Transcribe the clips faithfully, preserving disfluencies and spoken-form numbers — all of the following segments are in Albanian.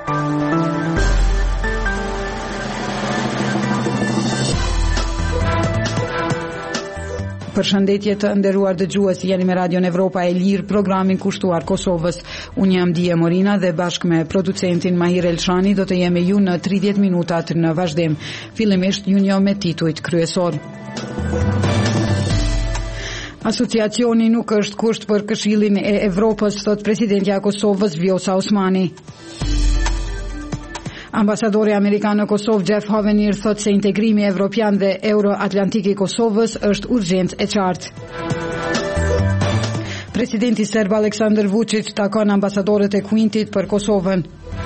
Përshëndetje të nderuar dëgjues, jeni me Radion Evropa e Lirë, programin kushtuar Kosovës. Unë jam Dije Morina dhe bashkë me producentin Mahir Elshani do të jemi ju në tridhjetë minutat në vazhdim. Fillimisht ju njoh me titujt kryesor. Asociacioni nuk është kusht për Këshillin e Evropës, thot presidentja e Kosovës Vjosa Osmani. Ambasadori Amerikan në Kosovë Jeff Hovenier thot se integrimi evropian dhe euro-atlantik i Kosovës është urgjencë e qartë. Presidenti serb Aleksandar Vučić takon ambasadorët e Kuintit për Kosovën.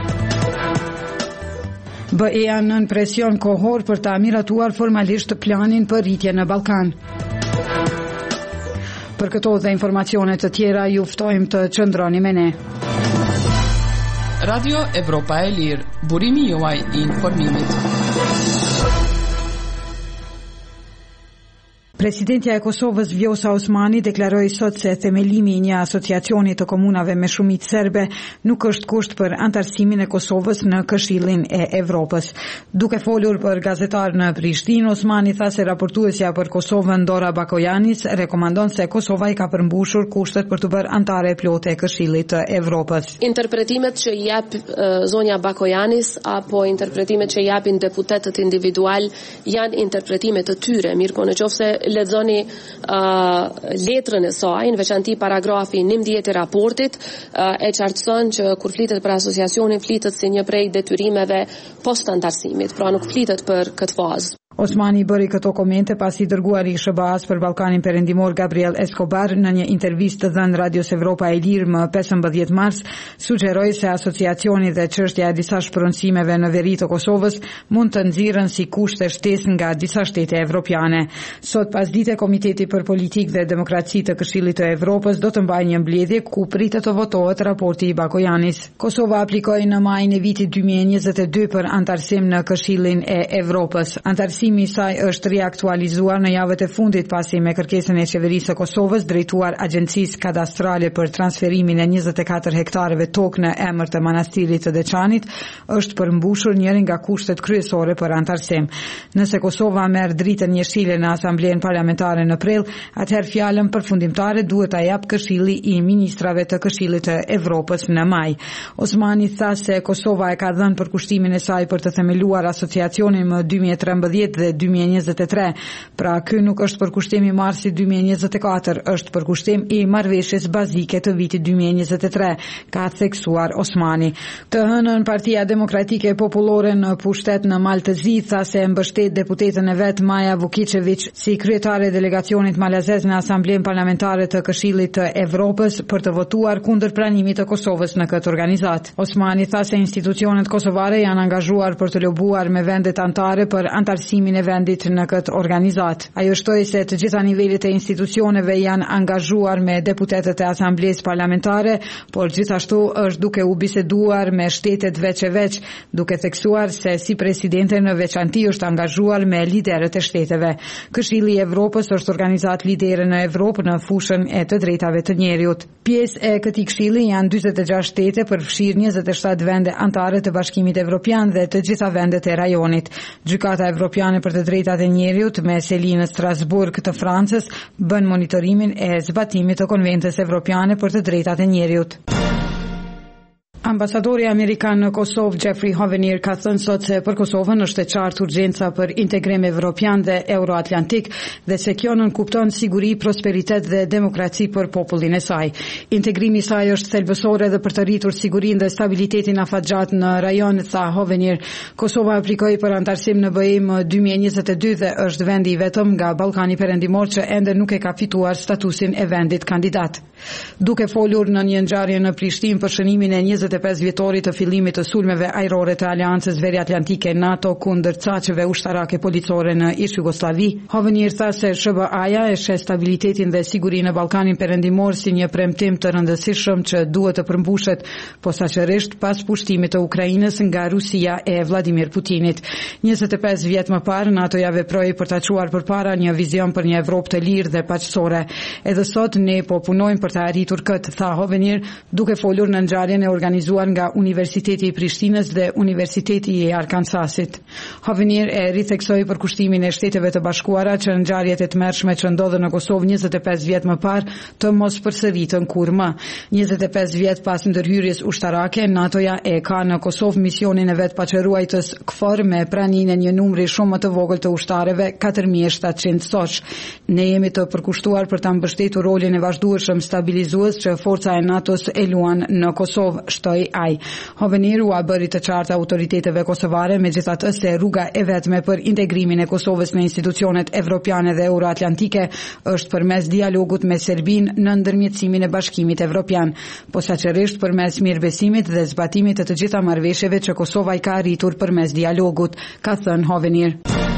B E-ja nën presion kohor për ta miratuar formalisht planin për rritje në Ballkan. Për këto dhe informacione të tjera ju ftojmë të qëndroni me ne. Radio Evropa e Lirë, burimi juaj i informimit. Presidentja e Kosovës Vjosa Osmani deklaroi sot se themelimi i një asociacioni të komunave me shumicë serbe nuk është kusht për antarësimin e Kosovës në Këshillin e Evropës. Duke folur për gazetar në Prishtinë, Osmani tha se raportuesja për Kosovën Dora Bakojanis rekomandon se Kosova i ka përmbushur kushtet për të bërë antare e plotë e Këshillit të Evropës. Interpretimet që jep uh, zonja Bakojanis apo interpretimet që japin deputetët individual janë interpretime të tyre, mirëpo nëse lexoni uh, letrën e saj, në veçanti paragrafi njëmbëdhjetë i raportit, uh, e qartëson që kur flitet për asociacionin flitet si një prej detyrimeve post antarësimit, pra nuk flitet për këtë fazë. Osmani bëri këto komente pasi dërguari i S B A-s për Ballkanin Perëndimor Gabriel Escobar në një intervistë të dhënë Radios Evropa e Lirë më pesëmbëdhjetë mars sugjeroi se asociacioni dhe çështja e disa shpronësimeve në veri të Kosovës mund të nxirren si kushte shtesë nga disa shtete evropiane. Sot pasdite Komiteti për Politikë dhe Demokraci të Këshillit të Evropës do të mbajë një mbledhje ku pritet të votohet raporti i Bakojanis. Kosova aplikoi në majin e vitit dy mijë e njëzet e dy për antarësim në Këshillin e Evropës. Antarësim i saj është riaktualizuar në javët e fundit pasi me kërkesën e qeverisë së Kosovës drejtuar Agjencisë Kadastrale për transferimin e njëzet e katër hektareve tokë në emër të manastirit të Deçanit është përmbushur njëri nga kushtet kryesore për antarësim. Nëse Kosova merr dritën njëshile në Asamblenë Parlamentare në prill, atëherë fjalën përfundimtare duhet ta jap Këshilli i Ministrave të Këshillit të Evropës në maj. Osmani tha se Kosova e ka dhënë përkushtimin e saj për të themeluar asociacionin më dy mijë e trembëdhjetë dhe dy mijë e njëzet e tre. Pra ky nuk është përkushtim i marsi dy mijë e njëzet e katër, është përkushtim i marrëveshjes bazike të vitit dy mijë e njëzet e tre, ka theksuar Osmani. Të hënën Partia Demokratike Popullore në pushtet në Maltëzi tha se mbështet deputetën e vet Maja Vukičević si kryetare e delegacionit malazez në Asamblenë Parlamentare të Këshillit të Evropës për të votuar kundër pranimit të Kosovës në këtë organizat. Osmani tha se institucionet kosovare janë angazhuar për të lobuar me vendet antare për antarësimin e vendit në këtë organizat. Ajo shtoi se të gjitha nivelet e institucioneve janë angazhuar me deputetët e Asamblesë Parlamentare, por gjithashtu është duke u biseduar me shtetet veç e veç, duke theksuar se si presidente në veçanti është angazhuar me liderët e shteteve. Këshilli i Evropës është organizat lidere në Evropë në fushën e të drejtave të njerëzit. Pjesë e këtij këshilli janë dyzet e gjashtë shtete, përfshirë njëzet e shtatë vende anëtare të Bashkimit Evropian dhe të gjitha vendet e rajonit. Gjykata Evropiane për të drejtat e njerëzit me seli në Strasburg të Francës bën monitorimin e zbatimit të Konventës Evropiane për të drejtat e njerëzit. Ambasadori Amerikan në Kosovë Jeffrey Hovenier ka thënë sot se për Kosovën është e qartë urgjenca për integrim evropian dhe euroatlantik dhe se kjo nënkupton siguri, prosperitet dhe demokraci për popullin e saj. Integrimi i saj është thelbësor edhe për të rritur sigurinë dhe stabilitetin afatgjat në rajon, tha Hovenier. Kosova aplikoi për antarësim në B E më dy mijë e njëzet e dy dhe është vendi i vetëm nga Ballkani Perëndimor që ende nuk e ka fituar statusin e vendit kandidat. Duke folur në një ngjarje në Prishtinë për shënimin e njëzet e pesë vjetorit të fillimit të sulmeve ajrore të Aleancës Veriatlantike NATO kundër caqeve ushtarake policore në ish Jugosllavi, Hovenier tha se S B A-ja e sheh stabilitetin dhe sigurinë në Ballkanin Perëndimor si një premtim të rëndësishëm që duhet të përmbushet, posaçërisht pas pushtimit të Ukrainës nga Rusia e Vladimir Putinit. njëzet e pesë vjet më parë NATO ja veproi për ta çuar përpara një vizion për një Evropë të lirë dhe paqësore. Edhe sot ne po punojmë për të arritur këtë, tha Hovenier, duke folur në ngjarjen e organizuar realizuar nga Universiteti i Prishtinës dhe Universiteti i Arkansasit. Hovenier e ritheksoi për kushtimin e Shteteve të Bashkuara që ngjarjet e tmerrshme që ndodhen në Kosovë njëzet e pesë vjet më parë të mos përsëritën kur më. njëzet e pesë vjet pas ndërhyrjes ushtarake, NATO-ja e ka në Kosovë misionin e vet paçëruajtës KFOR me praninë e një numri shumë më të vogël të ushtarëve, katër mijë e shtatëqind soç. Ne jemi të përkushtuar për ta mbështetur rolin e vazhdueshëm stabilizues që forca e NATO-s e luan në Kosovë, shtoi ai. Hoveniru a bëri të qartë autoriteteve kosovare, megjithatë se rruga e vetme për integrimin e Kosovës në institucionet evropiane dhe euroatlantike është përmes dialogut me Serbinë në ndërmjetësimin e Bashkimit Evropian, posaçërisht përmes mirëbesimit dhe zbatimit të të gjitha marrëveshjeve që Kosova i ka arritur përmes dialogut, ka thënë Hovenier.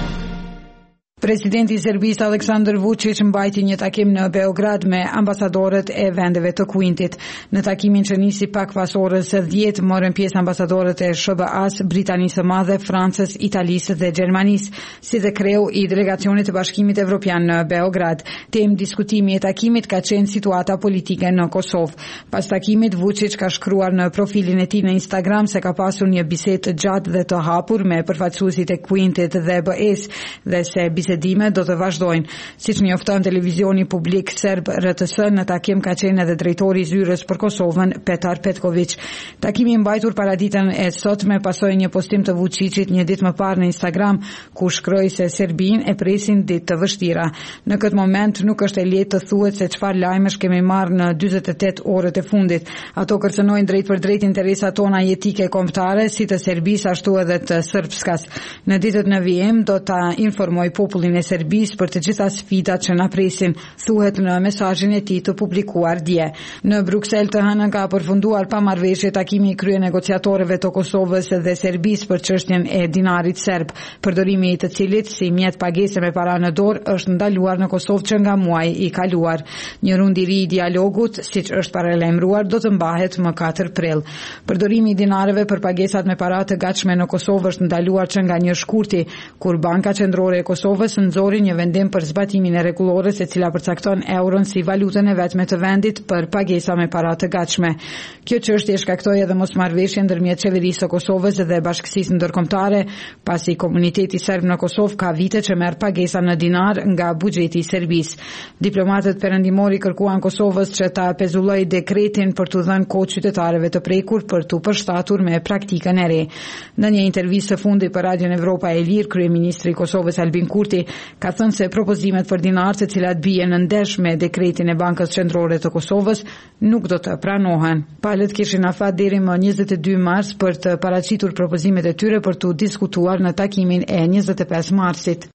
Presidenti i Serbisë Aleksandar Vučić mbajti një takim në Beograd me ambasadorët e vendeve të Kuintit. Në takimin që nisi pak pas orës dhjetë morën pjesë ambasadorët e S B A-s, Britanisë së Madhe, Francës, Italisë dhe Gjermanisë, si dhe kreu i delegacionit të Bashkimit Evropian në Beograd. Temë diskutimi e takimit ka qenë situata politike në Kosovë. Pas takimit, Vučić ka shkruar në profilin e tij në Instagram se ka pasur një bisedë të gjatë dhe të hapur me përfaqësuesit e Kuintit dhe B E-s dhe se bisedime do të vazhdojnë. Siç njofton televizioni publik serb R T S, në takim ka qenë edhe drejtori i zyrës për Kosovën, Petar Petković. Takimi i mbajtur paraditën e sotme pasoi një postim të Vučićit një ditë më parë në Instagram, ku shkroi se Serbinë e presin ditë të vështira. Në këtë moment nuk është e lehtë të thuhet se çfarë lajmesh kemi marrë në dyzet e tetë orët e fundit. Ato kërcënojnë drejt për drejt interesat tona jetike kombëtare, si të Serbisë ashtu edhe të Srpskas. Në ditët në vijim do ta informoj popullin e Serbisë për të gjitha sfidat që na presin, thuhet në mesazhin e tij të publikuar dje. Në Bruksel të hënën ka përfunduar pa marrëveshje takimi i krye negociatorëve të Kosovës dhe Serbisë për çështjen e dinarit serb, përdorimi i të cilit si mjet pagese me para në dorë është ndaluar në Kosovë që nga muaji i kaluar. Një rund i ri i dialogut, siç është paralajmëruar, do të mbahet më katër prill. Përdorimi i dinareve për pagesat me para të gatshme në Kosovë është ndaluar që nga një shkurti, kur Banka Qendrore e Kosovës nxori një vendim për zbatimin e rregullores e cila përcakton euron si valutën e vetme të vendit për pagesa me para të gatshme. Kjo çështje shkaktoi edhe mosmarrëveshje ndërmjet qeverisë së Kosovës dhe bashkësisë ndërkombëtare, pasi komuniteti serb në Kosovë ka vite që merr pagesa në dinar nga buxheti i Serbisë. Diplomatët perëndimori kërkuan Kosovës që ta pezullojë dekretin për t'u dhënë kohë qytetarëve të prekur për t'u përshtatur me praktikën e re. Në një intervistë së fundit për Radion Evropa e Lirë, kryeministri i Kosovës Albin Kurti ka thënë se propozimet për dinar të cilat bien në ndesh me dekretin e Bankës Qendrore të Kosovës nuk do të pranohen. Palët kishin afat deri më njëzet e dy mars për të paraqitur propozimet e tyre për të diskutuar në takimin e njëzet e pesë marsit.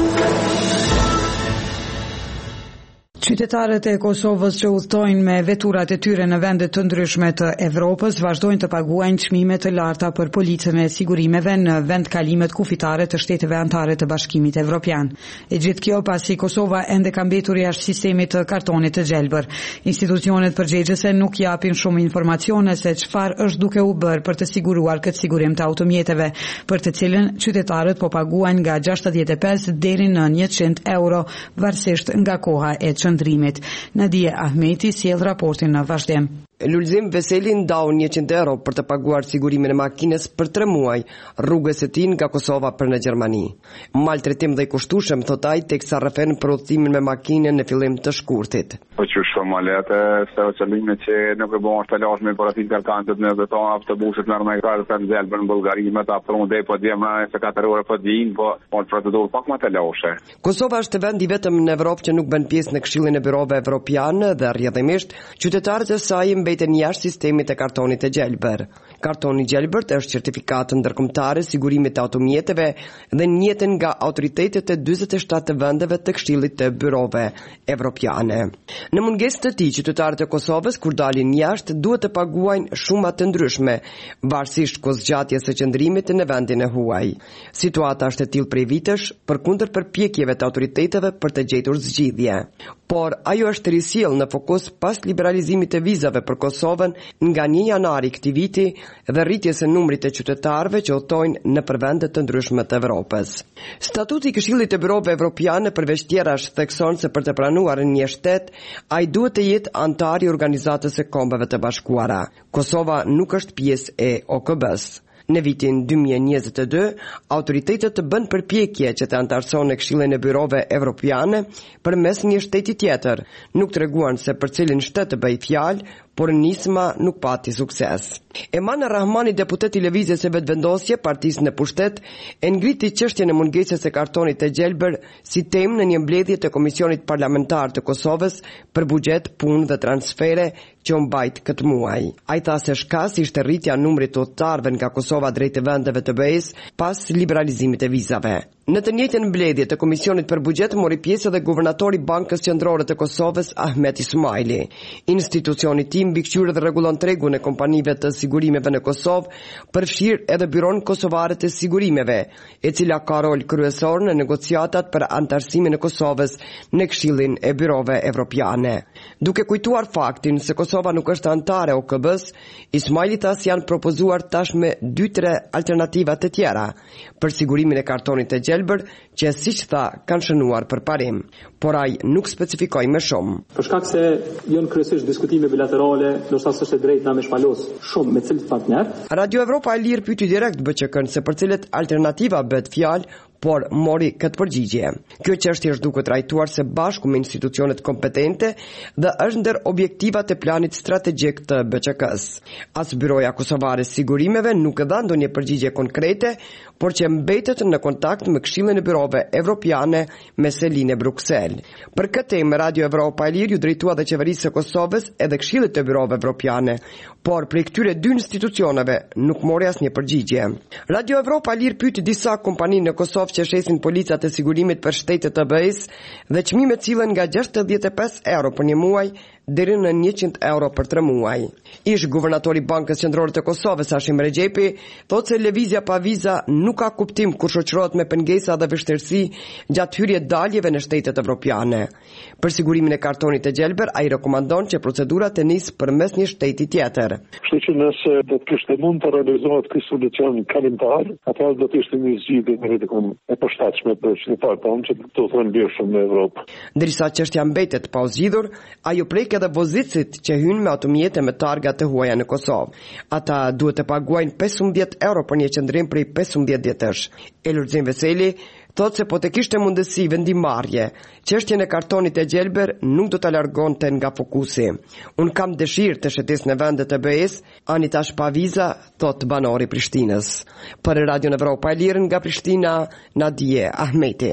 Qytetarët e Kosovës që udhtojnë me veturat e tyre në vende të ndryshme të Evropës vazhdojnë të paguajnë çmime të larta për policën e sigurimeve në vendkalimet kufitare të shteteve anëtare të Bashkimit Evropian. E gjithë kjo pasi Kosova ende ka mbetur jashtë sistemit të kartonit të gjelbër. Institucionet përgjegjëse nuk japin shumë informacione se çfarë është duke u bërë për të siguruar këtë sigurim të automjeteve, për të cilën qytetarët po paguajnë nga gjashtëdhjetë e pesë deri në njëqind euro, varësisht nga koha e qëndrimit. Nadia Ahmeti sjell raportin në vazhdim. Lulzim Veseli ndau njëqind euro për të paguar sigurimin e makinës për tre muaj, rrugës së tij nga Kosova për në Gjermani. Maltretim dhe i kushtueshëm, thot ai, teksa rrëfen për udhëtimin me makinën në fillim të shkurtit. Po që shumë më lehtë se qëllimi që nuk e bën të lashme për atë kërkantet në vetë autobuset merr me kartë të nxjelbën në Bullgari me ta prondë po djema se katër orë po din, po po procedurë pak më të lashme. Kosova është vend i vetëm në Evropë që nuk bën pjesë në Këshillin e Byrove Evropian dhe rrjedhimisht qytetarët e saj mbeten jashtë sistemit të kartonit të gjelbër. Kartoni i gjelbërt është certifikat ndërkombëtar sigurimit të automjeteve dhe njeten nga autoritetet e dyzet e shtatë të vendeve të Këshillit të Byrove Evropiane. Në mungesë të tij, qytetarët e Kosovës kur dalin jashtë duhet të paguajnë shuma të ndryshme, varësisht kozgjatjes së qëndrimit në vendin e huaj. Situata është e tillë prej vitesh, përkundër përpjekjeve të autoriteteve për të gjetur zgjidhje. Por ajo është risjell në fokus pas liberalizimit të vizave për Kosovën nga një janari këtij viti, dhe rritjes së numrit të qytetarëve që udhtojnë nëpër vende të ndryshme të Evropës. Statuti i Këshillit të Byrove Evropiane përveç tjerash thekson se për të pranuar në një shtet, ai duhet të jetë antar i Organizatës së Kombeve të Bashkuara. Kosova nuk është pjesë e O K B-s. Në vitin dy mijë e njëzet e dy, autoritetet të bën përpjekje që të antarësohen në Këshillin e Byrove Evropiane përmes një shteti tjetër. Nuk treguan se për cilin shtet të bëj fjalë, por nisma nuk pati sukses. Eman Rahmani, deputet i Lëvizjes së Vetëvendosje, partisë në pushtet, e ngriti çështjen e mungesës së kartonit të gjelbër si temë në një mbledhje të Komisionit Parlamentar të Kosovës për buxhet, punë dhe transfere që u mbajt këtë muaj. Ai tha se shkas ishte rritja e numrit të udhëtarëve nga Kosova drejt vendeve të B E-s pas liberalizimit të vizave. Në të njëjtën mbledhje të Komisionit për Buxhet mori pjesë edhe guvernatori i Bankës Qendrore të Kosovës, Ahmet Ismaili. Institucioni i tij mbikëqyr dhe rregullon tregun e kompanive të sigurimeve në Kosovë, përfshir edhe Byron Kosovare të Sigurimeve, e cila ka rol kryesor në negociatat për antarësimin e Kosovës në Këshillin e Byrove Evropiane. Duke kujtuar faktin se Kosova nuk është antare O K B-s, Ismaili tha se janë propozuar tashmë dy tre alternativa të tjera për sigurimin e kartonit të gjelbër, që siç tha kanë shënuar për parim, por ai nuk specifikoi më shumë. Për shkak se janë kryesisht diskutime bilaterale, ndoshta s'është e drejtë na me shpalos shumë me cilët partner. Radio Evropa e Lirë pyeti direkt B Q K-n se për cilët alternativa bëhet fjalë, por mori këtë përgjigje. Kjo çështje është duke trajtuar së bashku me institucionet kompetente dhe është ndër objektivat e planit strategjik të B Q K-s. As Byroja Kosovare Sigurimeve nuk e dha ndonjë përgjigje konkrete, por që mbetet në kontakt me Këshillin e Byrove Evropiane me selinë e Bruksel. Për këtë temë Radio Evropa e Lirë ju drejtua dhe qeverisë së Kosovës edhe Këshillit të Byrove Evropiane, por prej këtyre dy institucioneve nuk mori asnjë përgjigje. Radio Evropa e Lirë pyeti disa kompani në Kosovë që shesin policat e sigurimit për shtetet të B E-s dhe çmimet cilën nga gjashtëdhjetë e pesë euro për një muaj deri në njëqind euro për tre muaj. Ish guvernatori i Bankës Qendrore të Kosovës, Hashim Regjepi, thotë se lëvizja pa viza nuk ka kuptim kur shoqërohet me pengesa dhe vështirësi gjatë hyrjes daljeve në shtetet evropiane. Për sigurimin e kartonit të gjelbër, ai rekomandon që procedura të nisë përmes një shteti tjetër. Kështu që nëse do të kishte mund të realizohet ky solucion kalimtar, atëherë do të ishte një zgjidhje meritokon e përshtatshme për qytetarët tonë që do të ndjeshëm në Evropë. Ndërsa çështja mbetet pa u zgjidhur, ajo prek edhe vozicit që hynë me automjete me targa të huaja në Kosovë. Ata duhet të paguajnë pesëmbëdhjetë euro për një qëndrim prej pesëmbëdhjetë ditësh. Elurxhin Veseli thotë se po të kishte mundësi vendimarrje, çështjen e kartonit të gjelbër nuk do ta largonte nga fokusi. Un kam dëshirë të shetes në vendet e B E-s, ani tash pa viza, thotë banori Prishtinës. Për Radio Evropa e Lirë nga Prishtina, Nadije Ahmeti.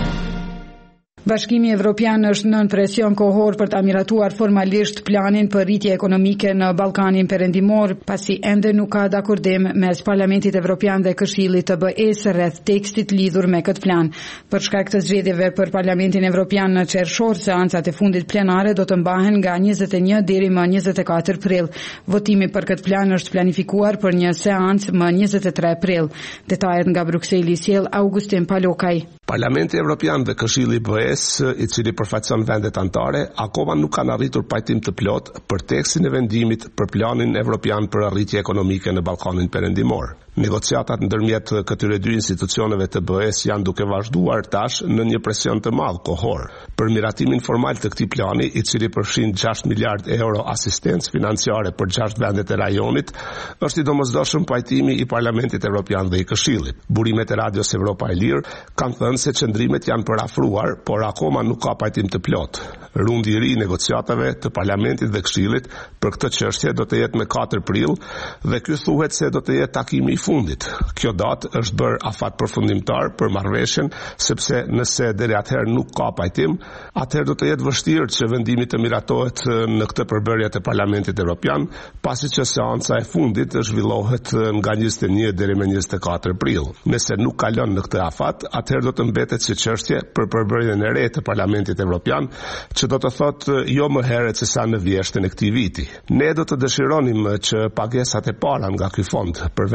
Bashkimi Evropian është nën presion kohor për ta miratuar formalisht planin për rritje ekonomike në Ballkanin Perëndimor, pasi ende nuk ka dakordim mes Parlamentit Evropian dhe Këshillit të B E-s rreth tekstit lidhur me këtë plan. Për shkak të zgjedhjeve për Parlamentin Evropian në qershor, seancat e fundit plenare do të mbahen nga njëzet e një deri më njëzet e katër prill. Votimi për këtë plan është planifikuar për një seancë më njëzet e tre prill. Detajet nga Brukseli sjell Augustin Palokaj. Parlamenti Evropian dhe Këshilli B E-s, i cili përfaqëson vendet anëtare, akoma nuk kanë arritur pajtim të plot për tekstin e vendimit për planin evropian për arritje ekonomike në Ballkanin Perëndimor. Negociatat ndërmjet këtyre dy institucioneve të B E-s janë duke vazhduar tash në një presion të madh kohor. Për miratimin formal të këtij plani, i cili përfshin gjashtë miliard euro asistencë financiare për gjashtë vendet e rajonit, është i domosdoshëm pajtimi i Parlamentit Evropian dhe i Këshillit. Burimet e Radios Evropa e Lirë kanë thënë se qëndrimet janë përafruar, por akoma nuk ka pajtim të plot. Rundi i ri i negociatave të Parlamentit dhe Këshillit për këtë çështje do të jetë me katër prill dhe ky thuhet se do të jetë takimi i fundit. Kjo datë është bërë afat përfundimtar për marrëveshjen, sepse nëse deri atëherë nuk ka pajtim, atëherë do të jetë vështirë që vendimi të miratohet në këtë përbërje të Parlamentit Evropian, pasi që seanca e fundit zhvillohet nga njëzet e një deri me njëzet e katër prill. Nëse nuk kalon në këtë afat, atëherë do të mbetet si çështje për përbërjen e re të Parlamentit Evropian, që do të thotë jo më herët se sa në vjeshtën e këtij viti. Ne do të dëshironim që pagesat e para nga ky fond për vendet e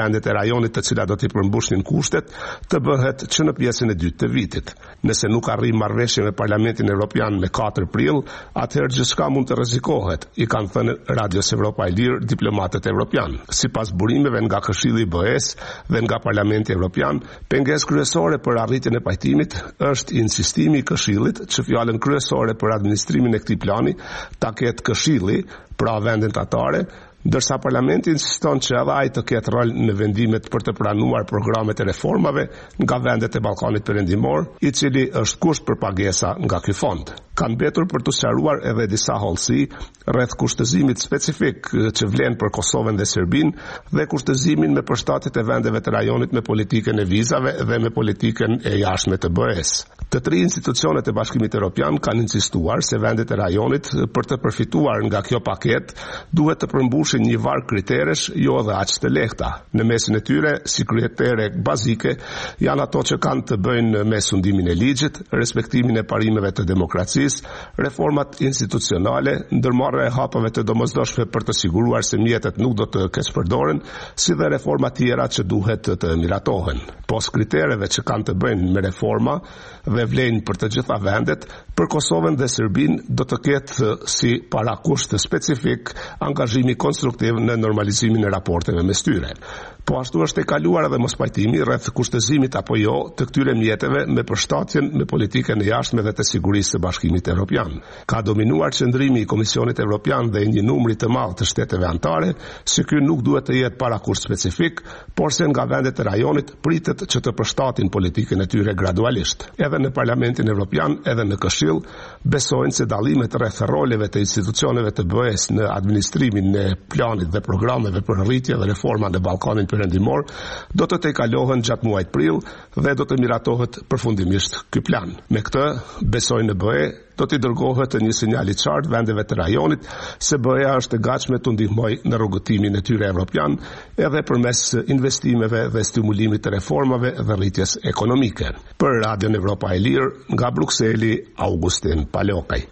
rajonit të cilat do t'i përmbushnin kushtet të bëhet që në pjesën e dytë të vitit. Nëse nuk arrijmë marrëveshje me Parlamentin Evropian me katër prill, atëherë gjithçka mund të rrezikohet, i kanë thënë Radios Evropa e Lirë diplomatët evropian. Sipas burimeve nga Këshilli i B E S dhe nga Parlamenti Evropian, pengesë kryesore për arritjen e pajtimit është insistimi i Këshillit që fjalën kryesore për administrimin e këtij plani ta ketë Këshilli, pra vendet atare, ndërsa Parlamenti insiston që edhe ai të ketë rol në vendimet për të pranuar programet e reformave nga vendet e Ballkanit Perëndimor, i cili është kusht për pagesa nga ky fond. Kanë mbetur për të sqaruar edhe disa hollësi rreth kushtëzimit specifik që vlen për Kosovën dhe Serbinë dhe kushtëzimin me përshtatjet e vendeve të rajonit me politikën e vizave dhe me politikën e jashtme të B E S. Të tri institucionet e Bashkimit Evropian kanë insistuar se vendet e rajonit për të përfituar nga kjo paketë duhet të përmbushin një varg kriteresh, jo edhe aq të lehta. Në mesin e tyre, si kritere bazike, janë ato që kanë të bëjnë me sundimin e ligjit, respektimin e parimeve të demokracisë, reformat institucionale, ndërmarrja e hapave të domosdoshme për të siguruar se mjetet nuk do të keqpërdoren, si dhe reforma tjera që duhet të miratohen. Pos kritereve që kanë të bëjnë me reforma dhe vlejnë për të gjitha vendet, për Kosovën dhe Serbinë do të ketë si parakusht specifik angazhimi konstruktiv në normalizimin e raporteve mes tyre. Po ashtu është e kaluar edhe mospajtimi rreth kushtëzimit apo jo të këtyre mjeteve me përshtatjen me politikën e jashtme dhe të sigurisë së Bashkimit Evropian. Ka dominuar qëndrimi i Komisionit Evropian dhe një numri të madh të shteteve anëtare se ky nuk duhet të jetë parakusht specifik, por se nga vendet e rajonit pritet që të përshtatin politikën e tyre gradualisht. Edhe në Parlamentin Evropian, edhe në Këshill, besojnë se dallimet rreth roleve të institucioneve të B E S në administrimin e planit dhe programeve për rritje dhe reforma në Ballkanin Perëndimor do të tejkalohen gjatë muajit prill dhe do të miratohet përfundimisht ky plan. Me këtë, besojnë në B E do t'i dërgohet një sinjal i qartë vendeve të rajonit se B E-a është e gatshme të ndihmojë në rrugëtimin e tyre evropian edhe përmes investimeve dhe stimulimit të reformave dhe rritjes ekonomike. Për Radion Evropa e Lirë, nga Brukseli, Augustin Palokaj.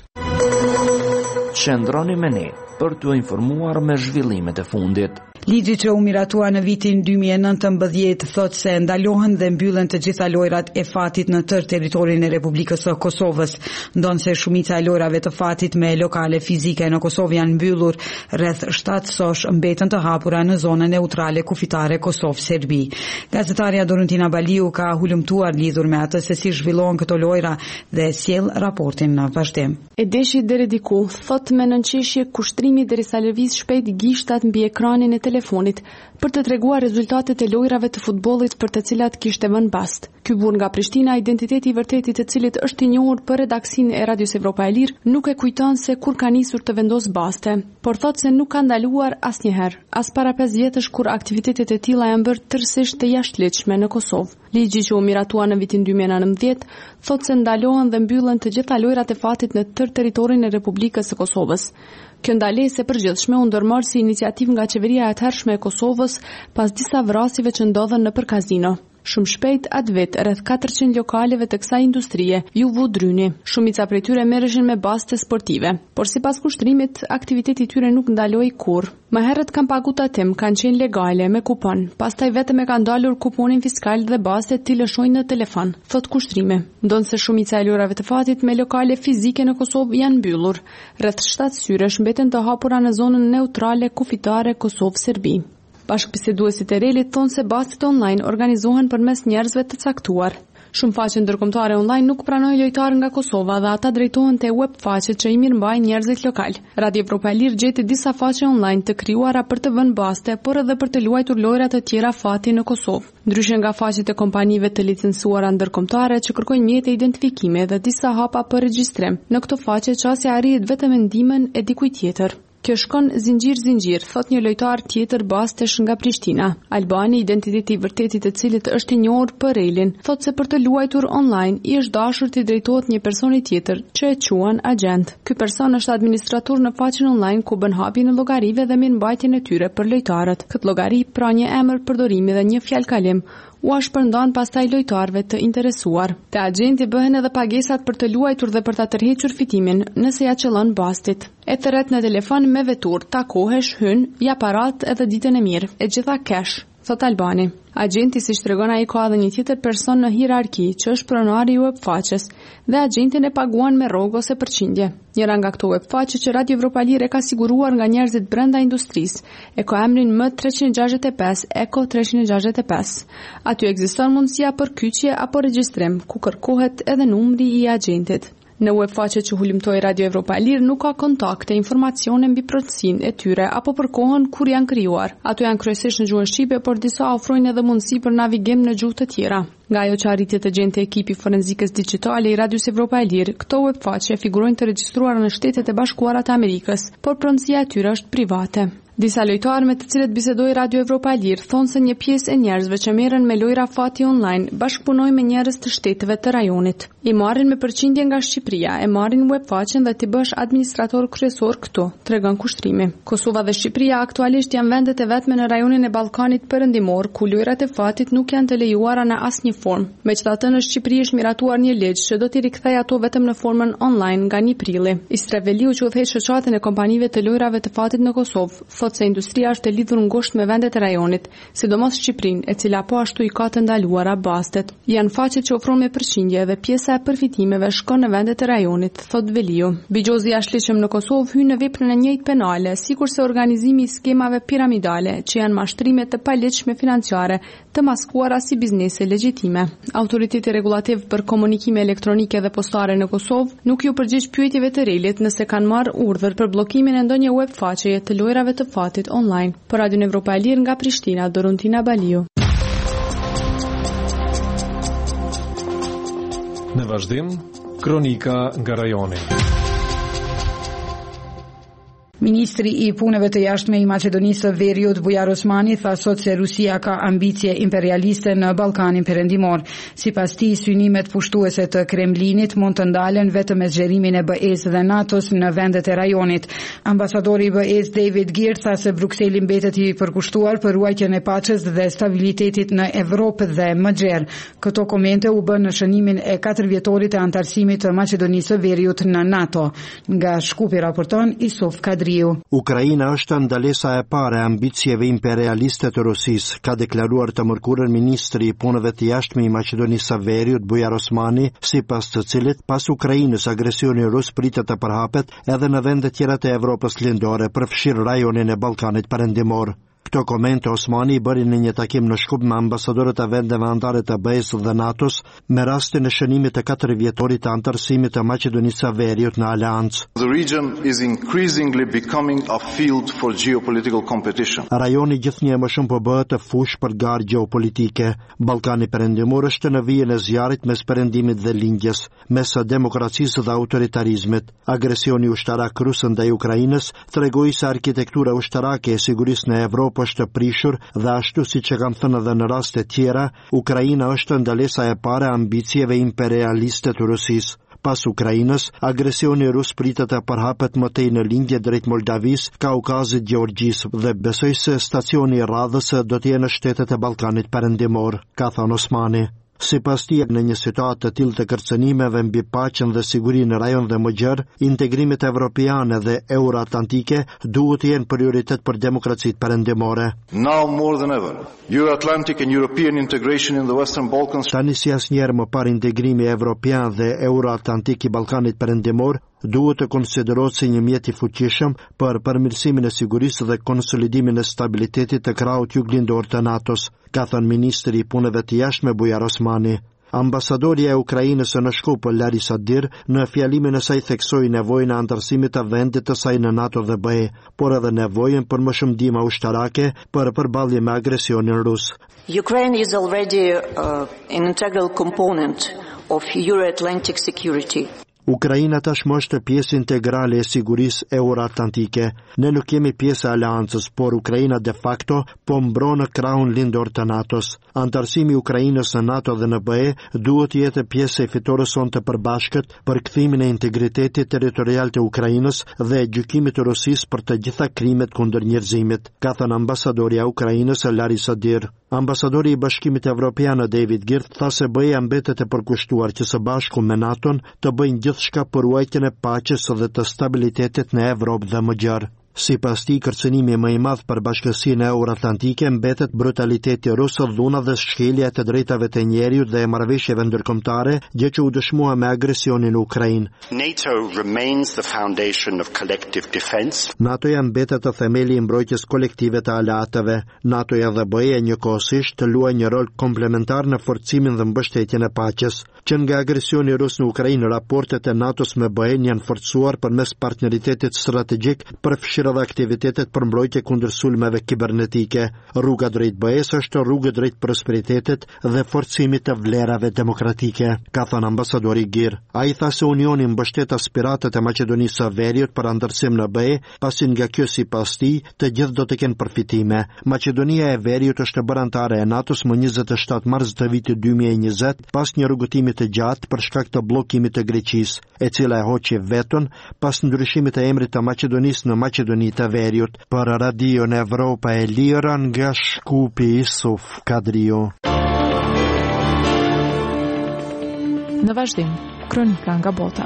Qëndroni me ne për t'u informuar me zhvillimet e fundit. Ligji që u miratua në vitin dy mijë e nëntëmbëdhjetë thotë se ndalohen dhe mbyllen të gjitha lojrat e fatit në tërë territorin e Republikës së Kosovës, ndonse shumica e lojrave të fatit me lokale fizike në Kosovë janë mbyllur, rreth shtatë sosh mbetën të hapura në zonën neutrale kufitare Kosovë-Serbi. Gazetarja Dorentina Baliu ka hulumtuar lidhur me atë se si zhvillohen këto lojra dhe sjell raportin në vazhdim. E deshi deri diku, thot me nënqeshje kushtrimi derisa lëviz shpejt gishtat mbi ekranin e telefonit për të treguar rezultatet e lojrave të futbollit për të cilat kishte vënë bast. Ky burr nga Prishtina, identiteti i vërtetit të cilit është i njohur për redaksinë e Radios Evropa e Lirë, nuk e kujton se kur ka nisur të vendos baste, por thot se nuk ka ndaluar asnjëherë, as para pesë vjetësh kur aktivitetet e tilla janë bërë tërësisht të jashtëligjshme në Kosovë. Ligji që u miratua në vitin dy mijë e nëntëmbëdhjetë thot se ndalohen dhe mbyllen të gjitha lojrat e fatit në tërë territorin e Republikës së Kosovës. Kjo ndalesë e përgjithshme u ndërmor si iniciativë nga qeveria e atëhershme e Kosovës pas disa vrasjeve që ndodhen nëpër kazino. Shumë shpejt atë vit, rreth katërqind lokaleve të kësaj industrie ju vu dryni. Shumica prej tyre merreshin me baste sportive, por sipas kushtrimit, aktiviteti i tyre nuk ndaloi kurrë. Më herët kanë pagu tatim, kanë qenë legale me kupon, pastaj vetëm e kanë dalur kuponin fiskal dhe bastet t'i lëshojnë në telefon, thot kushtrimi. Ndonse shumica e lojrave të fatit me lokale fizike në Kosovë janë mbyllur, rreth shtatë syresh mbeten të hapura në zonën neutrale kufitare Kosovë-Serbi. Bashkëbiseduesit e relit thonë se bastet online organizohen përmes njerëzve të caktuar. Shumë faqe ndërkombëtare online nuk pranojnë lojtarë nga Kosova dhe ata drejtohen te web faqet që i mirëmbajnë njerëzit lokal. Radio Evropa e Lirë gjeti disa faqe online të krijuara për të vënë baste, por edhe për të luajtur lojra të tjera fati në Kosovë. Ndryshe nga faqet e kompanive të licencuara ndërkombëtare që kërkojnë mjete identifikime dhe disa hapa për regjistrim, në këto faqe çësia arrihet vetëm me ndihmën e dikujt tjetër. Kjo shkon zinxhir zinxhir, thot një lojtar tjetër bastesh nga Prishtina. Albani, identiteti i vërtetit të cilit është i njohur për relin, thot se për të luajtur online i është dashur të drejtohet një personi tjetër që e quan agent. Ky person është administrator në faqen online ku bën hapjen e llogarive dhe mirëmbajtjen e tyre për lojtarët. Këtë llogari pra një emër përdorimi dhe një fjalëkalim u shpërndan pastaj lojtarëve të interesuar. Te agenti bëhen edhe pagesat për të luajtur dhe për ta tërhequr fitimin nëse ja qëllon bastit. E tërret në telefon me vetur, takohesh, hyn, ja parat edhe ditën e mirë, e gjitha cash. thot Albani. Agenti, si shtregon ai, ka edhe një tjetër person në hierarki, që është pronari i webfaqes, dhe agentin e paguan me rrogë ose përqindje. Njëra nga këto webfaqe që Radio Evropa e Lirë e ka siguruar nga njerëzit brenda industrisë, e ka emrin M treqind e gjashtëdhjetë e pesë, Eko treqind e gjashtëdhjetë e pesë. Aty ekziston mundësia për kyçje apo regjistrim, ku kërkohet edhe numri i agentit. Në webfaqe që hulumtoi Radio Evropa e Lirë nuk ka kontakte, informacione mbi procesinë e tyre apo për kohën kur janë krijuar. Ato janë kryesisht në gjuhën shqipe, por disa ofrojnë edhe mundësi për navigim në gjuhë të tjera. Nga ajo që arriti të gjente ekipi forenzikës digjitale i Radios Evropa e Lirë, këto webfaqe figurojnë të regjistruara në Shtetet e Bashkuara të Amerikës, por pronësia e tyre është private. Disa lojtarë me të cilët bisedoi Radio Evropa e Lirë thonë se një pjesë e njerëzve që merren me lojra fati online bashkëpunojnë me njerëz të shteteve të rajonit. I marrin me përqindje nga Shqipëria, e marrin webfaqen dhe ti bësh administrator kryesor këtu, tregon kushtrimi. Kosova dhe Shqipëria aktualisht janë vendet e vetme në rajonin e Ballkanit Perëndimor ku lojrat e fatit nuk janë të lejuara në asnjë formë. Megjithatë, në Shqipëri është miratuar një ligj që do t'i rikthejë ato vetëm në formën online nga një prilli. Istreveliu që udhëheq shoqatën e kompanive të lojrave të fatit në Kosovë, thotë se industria është e lidhur ngushtë me vendet e rajonit, sidomos Shqipërinë, e cila po ashtu i ka të ndaluara bastet. Janë faqet që ofron me përqindje dhe pjesa e përfitimeve shkon në vendet e rajonit, thot Veliu. Bigjozi jashtëligjshëm në Kosovë hyn në veprën e njëjtë penale, sikurse organizimi i skemave piramidale, që janë mashtrime të paligjshme financiare, të maskuara si biznese legjitime. Autoriteti rregullativ për komunikime elektronike dhe postare në Kosovë nuk ju përgjigj pyetjeve të relit nëse kanë marrë urdhër për bllokimin e ndonjë webfaqeje të lojrave të fatit online. Për Radio Evropa e Lirë nga Prishtina, Dorontina Baliu. Në vazhdim, kronika nga rajoni. Ministri i punëve të jashtme i Maqedonisë së Veriut, Bujar Osmani, tha sot se Rusia ka ambicie imperialiste në Ballkanin Perëndimor. Sipas tij, synimet pushtuese të Kremlinit mund të ndalen vetëm me zgjerimin e B E-s dhe NATO-s në vendet e rajonit. Ambasadori i B E-s David Geert tha se Brukseli mbetet i përkushtuar për ruajtjen e paqes dhe stabilitetit në Evropë dhe më gjerë. Këto komente u bën në shënimin e katër vjetorit të antarësimit të Maqedonisë së Veriut në NATO. Nga Shkupi raporton Isuf Kadri. Ukraina është ndalesa e parë e ambicieve imperialiste të Rusisë, ka deklaruar të mërkurën ministri i punëve të jashtme i Maqedonisë së Veriut, Bujar Osmani, sipas të cilit pas Ukrainës agresioni rus pritet të përhapet edhe në vende tjera të Evropës lindore, përfshirë rajonin e Ballkanit Perëndimor. Këto komente Osmani i bëri në një takim në Shkup me ambasadorët e vendeve anëtare të B E-s dhe NATO-s me rastin e shënimit të katër vjetorit të antarësimit të Maqedonisë së Veriut në Aleancë. The region is increasingly becoming a field for geopolitical competition. Rajoni gjithnjë më shumë po bëhet të fushë për garë gjeopolitike. Ballkani Perëndimor është në vijën e zjarrit mes perëndimit dhe lindjes, mes demokracisë dhe autoritarizmit. Agresioni ushtarak rus ndaj Ukrainës tregoi se arkitektura ushtarake e sigurisë në Evropë është prishur dhe ashtu siç e kanë thënë edhe në raste tjera, Ukraina është ndalesa e parë e ambicieve imperialiste të Rusisë. Pas Ukrainës, agresioni rus pritet të përhapet më tej në lindje drejt Moldavisë, Kaukazit, Gjeorgjisë dhe besoj se stacioni i radhës do të jenë në shtetet e Ballkanit Perëndimor, ka thënë Osmani. Sipas tij, në një situatë të tillë të kërcënimeve mbi paqen dhe sigurinë në rajon dhe më gjerë, integrimet evropiane dhe euroatlantike duhet të jenë prioritet për demokracitë perëndimore. Now more than ever, Euro-Atlantic and European integration in the Western Balkans. Tani si asnjëherë më parë integrimi evropian dhe euroatlantik i Ballkanit Perëndimor duhet të konsiderohet si një mjet i fuqishëm për përmirësimin e sigurisë dhe konsolidimin e stabilitetit të krahut juglindor të NATO-s, ka thënë ministri i punëve të jashtme Bujar Osmani. Ambasadori e Ukrainës në Shkup, Larisa Dir, në fjalimin e saj theksoi nevojën e antarësimit të vendit të saj në NATO dhe B E, por edhe nevojën për më shumë ndihmë ushtarake për përballje me agresionin rus. Ukraine is already uh, an integral component of Euro-Atlantic security. Ukraina tashmë është pjesë integrale e sigurisë euroatlantike. Ne nuk jemi pjesë e aleancës, por Ukraina de facto po mbron në krahun lindor të NATO-s. Antarësimi i Ukrainës në NATO dhe në B E duhet të jetë pjesë e fitores sonë të përbashkët për kthimin e integritetit territorial të Ukrainës dhe gjykimit të Rusisë për të gjitha krimet kundër njerëzimit, ka thënë ambasadori i Ukrainës Larisa Dir. Ambasadori i Bashkimit Evropian David Geert tha se B E mbetet e përkushtuar që së bashku me NATO-n të bëjnë gjithçka për ruajtjen e paqes dhe të stabilitetit në Evropë dhe më gjerë. Sipas tij, kërcënimi më i madh për bashkësinë euroatlantike mbetet brutaliteti rus, dhuna dhe shkelja e të drejtave të njerëzit dhe marrëveshjeve ndërkombëtare, gjë që u dëshmua me agresionin në Ukrainë. NATO remains the foundation of collective defense. NATO-ja mbetet të themeli i mbrojtjes kolektive të aleatëve. NATO-ja dhe B E-ja njëkohësisht të luajnë një rol komplementar në forcimin dhe mbështetjen e paqes. Që nga agresioni rus në Ukrainë, raportet e NATO-s me B E-n janë forcuar përmes partneritetit strategjik për fshirë dhe aktivitetet për mbrojtje kundër sulmeve kibernetike. Rruga drejt B E-s është rrugë drejt prosperitetit dhe forcimit të vlerave demokratike, ka thënë ambasadori Gir. Ai tha se Unioni mbështet aspiratet e Maqedonisë së Veriut për ndërsim në B E, pasi nga kjo sipas tij të gjithë do të kenë përfitime. Maqedonia e Veriut është bërë anëtare e NATO-s më njëzet e shtatë mars të vitit dy mijë e njëzet, pas një rrugëtimi të gjatë për shkak të bllokimit të Greqisë, e cila e hoqi veton pas ndryshimit të emrit të Maqedonisë në Maqedoni të Veriut. Për Radion Evropa e Lirë, nga Shkupi, Isuf Kadrio. Në vazhdim, kronika nga bota.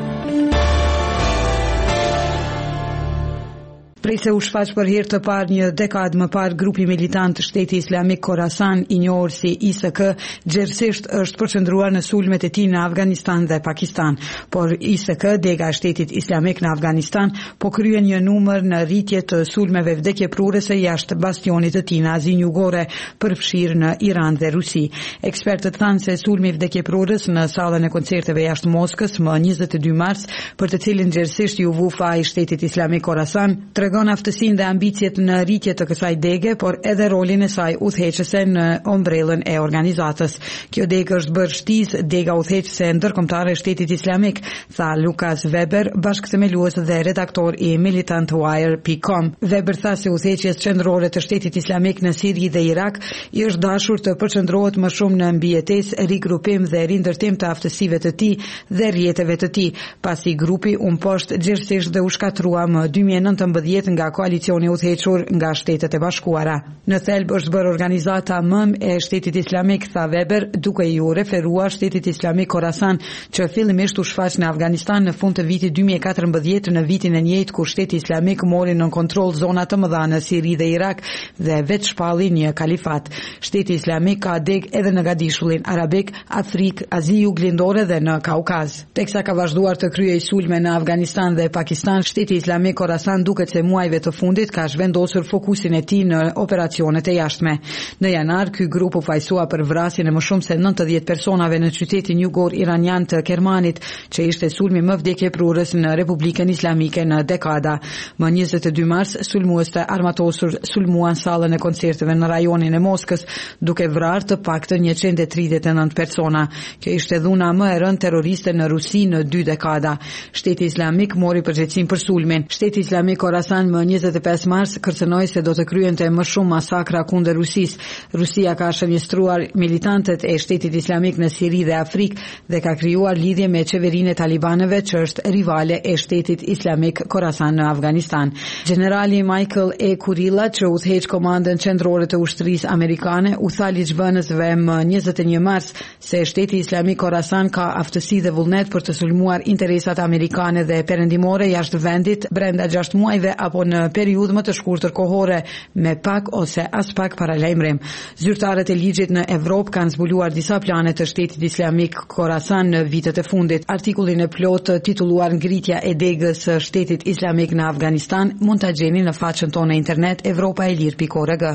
Prej se u shfaq për herë të parë një dekadë më parë, grupi militant Shteti Islamik Khorasan, i njohur si I S K, gjerësisht është përqendruar në sulmet e tij në Afganistan dhe Pakistan. Por I S K, dega e Shtetit Islamik në Afganistan, po kryen një numër në rritje të sulmeve vdekjeprurëse jashtë bastionit të tij në Azinë Jugore, përfshirë në Iran dhe Rusi. Ekspertët thanë se sulmi vdekjeprurës në sallën e koncerteve jashtë Moskës më njëzet e dy mars, për të cilin gjerësisht ju vu faji Shtetit Islamik Khorasan, tregon aftësinë dhe ambicjet në rritje të kësaj dege, por edhe rolin e saj udhëheqëse në ombrellën e organizatës. Kjo degë është bërë shtizë dega udhëheqëse ndërkombëtare e Shtetit Islamik, tha Lukas Weber, bashkëthemelues dhe redaktor i militantwire dot com. Weber tha se udhëheqjes qendrore të Shtetit Islamik në Siri dhe Irak i është dashur të përqendrohet më shumë në mbijetesë, rigrupim dhe rindërtim të aftësive të tij dhe rrjeteve të tij, pasi grupi u mposht gjerësisht dhe u shkatrua më dy mijë e nëntëmbëdhjetë nga koalicioni udhëhequr nga Shtetet e Bashkuara. Në thelb është bërë organizata M M e Shtetit Islamik, tha Weber, duke ju referuar Shtetit Islamik Khorasan, që fillimisht u shfaq në Afganistan në fund të vitit dy mijë e katërmbëdhjetë, në vitin e njëjtë kur Shteti Islamik mori në kontroll zona të mëdha në Siri dhe Irak dhe vetë shpalli një kalifat. Shteti Islamik ka deg edhe në Gadishullin Arabik, Afrikë, Azi Juglindore dhe në Kaukaz. Teksa ka vazhduar të kryej sulme në Afganistan dhe Pakistan, Shteti Islamik Khorasan duket se muajve të fundit ka zhvendosur fokusin e tij në operacionet e jashtme. Në janar, ky grup u fajsua për vrasjen e më shumë se nëntëdhjetë personave në qytetin jugor iranian të Kermanit, që ishte sulmi më vdekjeprurës në Republikën Islamike në dekada. Më njëzet e dy mars, sulmues të armatosur sulmuan sallën e koncerteve në rajonin e Moskës, duke vrarë të paktën njëqind e tridhjetë e nëntë persona. Kjo ishte dhuna më e rëndë terroriste në Rusi në dy dekada. Shteti Islamik mori përgjegjësinë për sulmin. Shteti Islamik Khorasan më njëzet e pesë mars kërcënoi se do të kryente më shumë masakra kundër Rusisë. Rusia ka shënjestruar militantët e Shtetit Islamik në Siri dhe Afrikë dhe ka krijuar lidhje me qeverinë e talibanëve, që është rivale e Shtetit Islamik Khorasan në Afganistan. Generali Michael E. Kurilla, që udhëheq komandën qendrore të ushtrisë amerikane, u tha ligjvënësve më njëzet e një mars se Shteti Islamik Khorasan ka aftësi dhe vullnet për të sulmuar interesat amerikane dhe perëndimore jashtë vendit brenda gjashtë muajve apo në periudhë më të shkurtër kohore, me pak ose as pak paralajmërim. Zyrtarët e ligjit në Evropë kanë zbuluar disa plane të Shtetit Islamik Khorasan në vitet e fundit. Artikullin e plotë titulluar Ngritja e degës së Shtetit Islamik në Afganistan mund ta gjeni në faqen tonë internet evropa e lirë pikë org.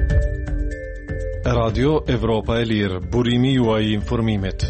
Radio Evropa e Lirë, burimi juaj i informimit.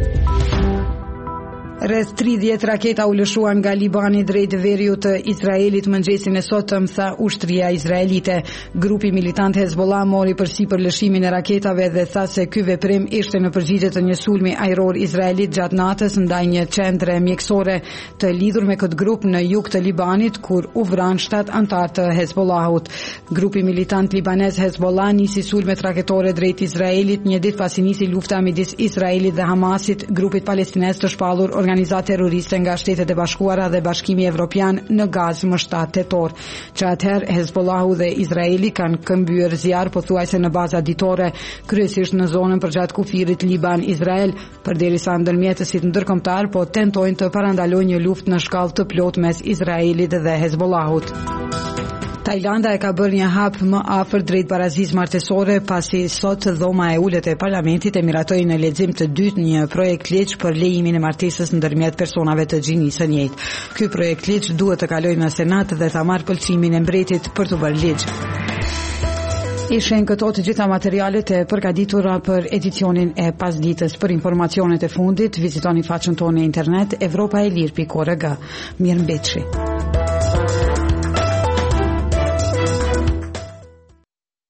Rreth tridhjetë raketa u lëshuan nga Libani drejt veriut të Izraelit mëngjesin e sotëm, tha ushtria izraelite. Grupi militant Hezbollah mori përsipër lëshimin e raketave dhe tha se ky veprim ishte në përgjigje të një sulmi ajror izraelit gjatë natës ndaj një qendre mjekësore të lidhur me këtë grup në jug të Libanit, kur u vran shtat antar të Hezbollahut. Grupi militant libanez Hezbollah nisi sulmet raketore drejt Izraelit një ditë pasi nisi lufta midis Izraelit dhe Hamasit, grupit palestinez të shpallur organizacionit organizat terroriste nga Shtetet e Bashkuara dhe Bashkimi Evropian në Gazë më shtatë tetor. Që atëherë Hezbollahu dhe Izraeli kanë këmbyer zjarr pothuajse në baza ditore, kryesisht në zonën përgjatë kufirit Liban-Izrael, përderisa ndërmjetësit ndërkombëtar po tentojnë të parandalojnë një luftë në shkallë të plotë mes Izraelit dhe Hezbollahut. Tajlanda e ka bërë një hap më afër drejt barazisë martesore pasi sot dhoma e ulët e parlamentit e miratoi në lexim të dytë një projekt ligj për lejimin e martesës ndërmjet personave të gjinisë së njëjtë. Ky projekt ligj duhet të kalojë në Senat dhe ta marrë pëlqimin e mbretit për të bërë ligj. Ishen këto të gjitha materialet e përgatitura për edicionin e pasdites. Për informacionet e fundit, vizitoni faqen tonë në internet evropaelir pikë org. Mirëmbëjtje.